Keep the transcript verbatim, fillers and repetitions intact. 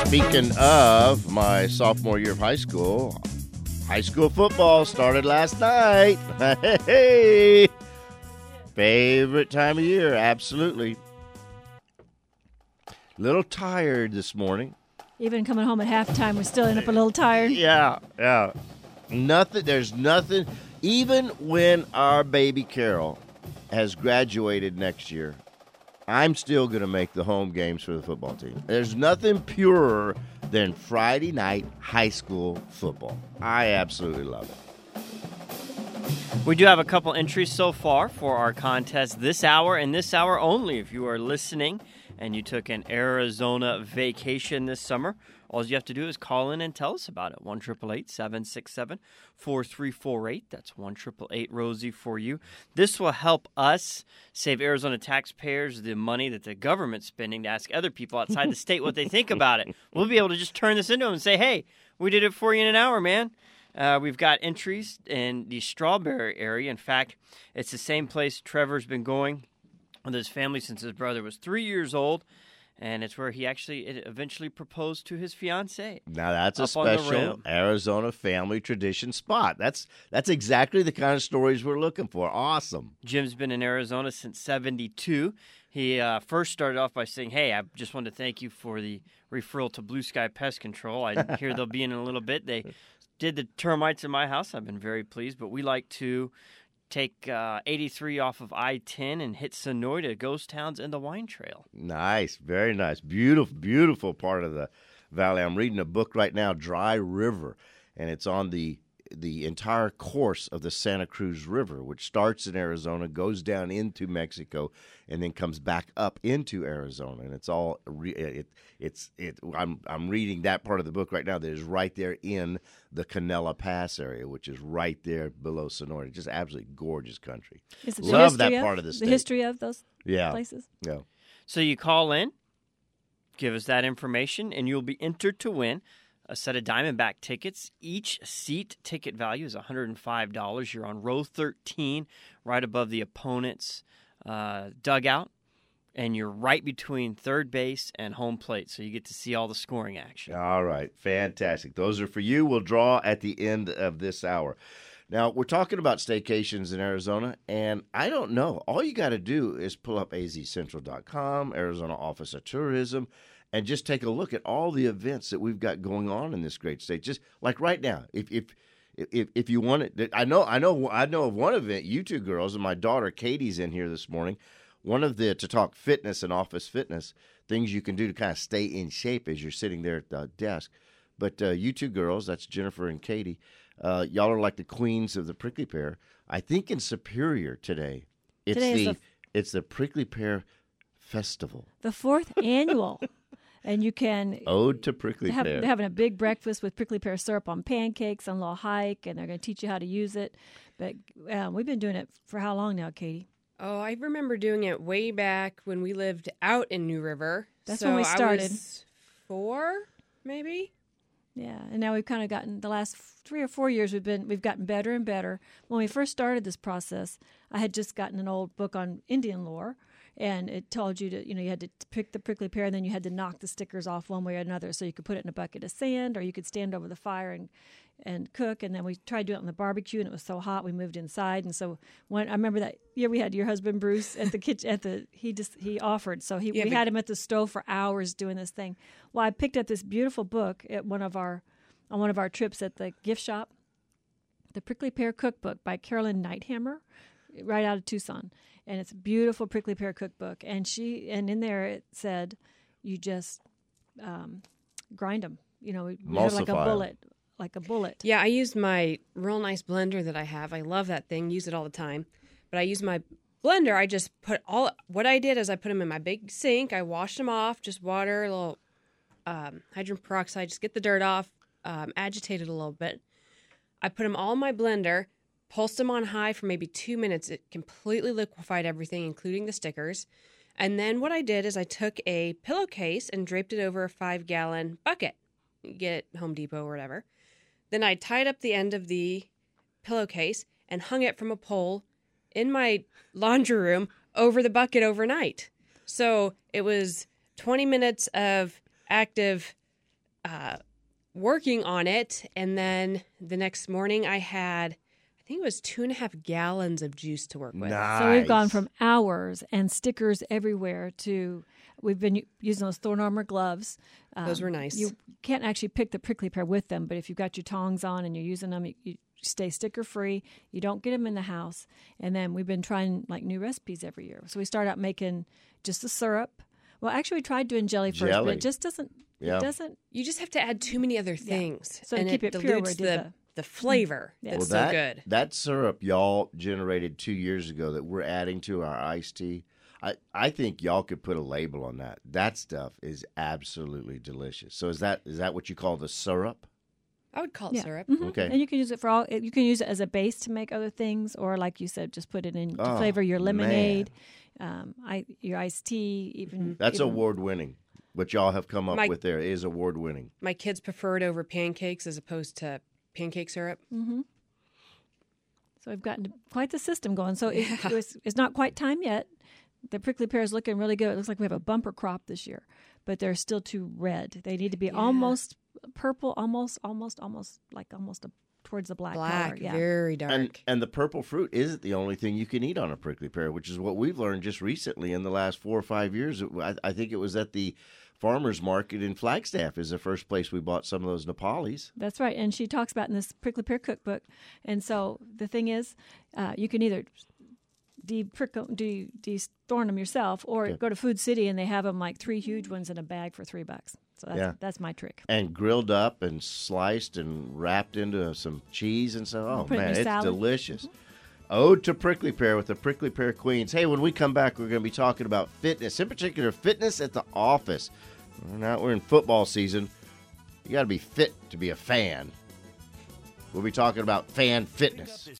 Speaking of my sophomore year of high school, high school football started last night. Hey, favorite time of year, absolutely. Little tired this morning. Even coming home at halftime, we're still end up a little tired. Yeah, yeah. Nothing. There's nothing. Even when our baby Carol has graduated next year, I'm still going to make the home games for the football team. There's nothing purer than Friday night high school football. I absolutely love it. We do have a couple entries so far for our contest this hour, and this hour only. If you are listening and you took an Arizona vacation this summer, all you have to do is call in and tell us about it. one eight eight eight, seven six seven, four three four eight. That's one eight eight eight, Rosie for you. This will help us save Arizona taxpayers the money that the government's spending to ask other people outside the state what they think about it. We'll be able to just turn this into them and say, hey, we did it for you in an hour, man. Uh, we've got entries in the Strawberry area. In fact, it's the same place Trevor's been going with his family since his brother was three years old. And it's where he actually eventually proposed to his fiancée. Now, that's a special Arizona family tradition spot. That's that's exactly the kind of stories we're looking for. Awesome. Jim's been in Arizona since seventy-two. He uh, first started off by saying, hey, I just wanted to thank you for the referral to Blue Sky Pest Control. I hear they'll be in in a little bit. They did the termites in my house. I've been very pleased. But we like to take uh, eighty-three off of I ten and hit Sonoy to Ghost Towns and the Wine Trail. Nice. Very nice. Beautiful, beautiful part of the valley. I'm reading a book right now, Dry River, and it's on the the entire course of the Santa Cruz River, which starts in Arizona, goes down into Mexico, and then comes back up into Arizona. And it's all re- it it's it. I'm I'm reading that part of the book right now that is right there in the Canela Pass area, which is right there below Sonora. Just absolutely gorgeous country. Is it Love that of, part of the state. The history of those yeah. places. Yeah. So you call in, give us that information, and you'll be entered to win a set of Diamondback tickets. Each seat ticket value is one hundred five dollars. You're on row thirteen, right above the opponent's uh, dugout, and you're right between third base and home plate, so you get to see all the scoring action. All right, fantastic. Those are for you. We'll draw at the end of this hour. Now, we're talking about staycations in Arizona, and I don't know. All you got to do is pull up A Z central dot com, Arizona Office of Tourism, and just take a look at all the events that we've got going on in this great state. Just like right now, if if if if you want it, I know I know I know of one event. You two girls and my daughter Katie's in here this morning. One of the to talk fitness and office fitness things you can do to kind of stay in shape as you're sitting there at the desk. But uh, you two girls, that's Jennifer and Katie. Uh, y'all are like the queens of the prickly pear. I think in Superior today, it's today the, the it's the Prickly Pear Festival. The fourth annual. And you can Ode to Prickly have, Pear. They're having a big breakfast with prickly pear syrup on pancakes on a little hike, and they're going to teach you how to use it. But um, we've been doing it for how long now, Katie? Oh, I remember doing it way back when we lived out in New River. That's so when we started. I was four, maybe. Yeah, and now we've kind of gotten the last three or four years. We've been we've gotten better and better. When we first started this process, I had just gotten an old book on Indian lore. And it told you to, you know, you had to pick the prickly pear, and then you had to knock the stickers off one way or another. So you could put it in a bucket of sand, or you could stand over the fire and and cook. And then we tried to do it on the barbecue, and it was so hot we moved inside. And so when I remember that year we had your husband Bruce at the kitchen at the he just he offered. So he yeah, we but, had him at the stove for hours doing this thing. Well, I picked up this beautiful book at one of our on one of our trips at the gift shop, the Prickly Pear Cookbook by Carolyn Nighthammer, right out of Tucson. And it's a beautiful prickly pear cookbook. And she and in there it said, you just um, grind them. You know, you have like a bullet, like a bullet. Yeah, I used my real nice blender that I have. I love that thing. Use it all the time. But I use my blender. I just put all. What I did is I put them in my big sink. I washed them off. Just water, a little um, hydrogen peroxide. Just get the dirt off. Um, agitate it a little bit. I put them all in my blender. Pulsed them on high for maybe two minutes. It completely liquefied everything, including the stickers. And then what I did is I took a pillowcase and draped it over a five-gallon bucket. You get it Home Depot or whatever. Then I tied up the end of the pillowcase and hung it from a pole in my laundry room over the bucket overnight. So it was twenty minutes of active uh, working on it, and then the next morning I had, I think it was two and a half gallons of juice to work with. Nice. So we've gone from hours and stickers everywhere to we've been u- using those Thorn Armor gloves. Um, Those were nice. You can't actually pick the prickly pear with them, but if you've got your tongs on and you're using them, you, you stay sticker free. You don't get them in the house. And then we've been trying like new recipes every year. So we start out making just the syrup. Well, actually, we tried doing jelly first, Jelly. but it just doesn't. Yeah. It doesn't. You just have to add too many other things, So to and keep it it pure, dilutes we did the, the- the flavor. Yeah. It's Well, that, so good. That syrup y'all generated two years ago that we're adding to our iced tea, I, I think y'all could put a label on that. That stuff is absolutely delicious. So is that is that what you call the syrup? I would call it Yeah. syrup. Mhm. Okay. And you can use it for all. You can use it as a base to make other things, or like you said, just put it in to Oh, flavor your lemonade, um, I, your iced tea. Even That's even, award winning. What y'all have come up My- with there is award winning. My kids prefer it over pancakes as opposed to pancake syrup. Mm-hmm. So we've gotten quite the system going. So it, it was, it's not quite time yet. The prickly pear is looking really good. It looks like we have a bumper crop this year, but they're still too red. They need to be Yeah. almost purple, almost, almost, almost like almost a, towards the black, Black, color. Yeah. very dark. And and the purple fruit isn't the only thing you can eat on a prickly pear, which is what we've learned just recently in the last four or five years. I, I think it was at the farmers market in Flagstaff is the first place we bought some of those Nepalis. That's right. And she talks about in this prickly pear cookbook. And so the thing is, uh, you can either de-prickle, de, de-thorn them yourself, or Okay. go to Food City and they have them like three huge ones in a bag for three bucks. So that's, Yeah. that's my trick. And grilled up and sliced and wrapped into some cheese and so. Oh, Put it in man, your it's salad. delicious. Ode to Prickly Pear with the Prickly Pear Queens. Hey, when we come back, we're going to be talking about fitness, in particular, fitness at the office. Now we're in football season. You got to be fit to be a fan. We'll be talking about fan fitness.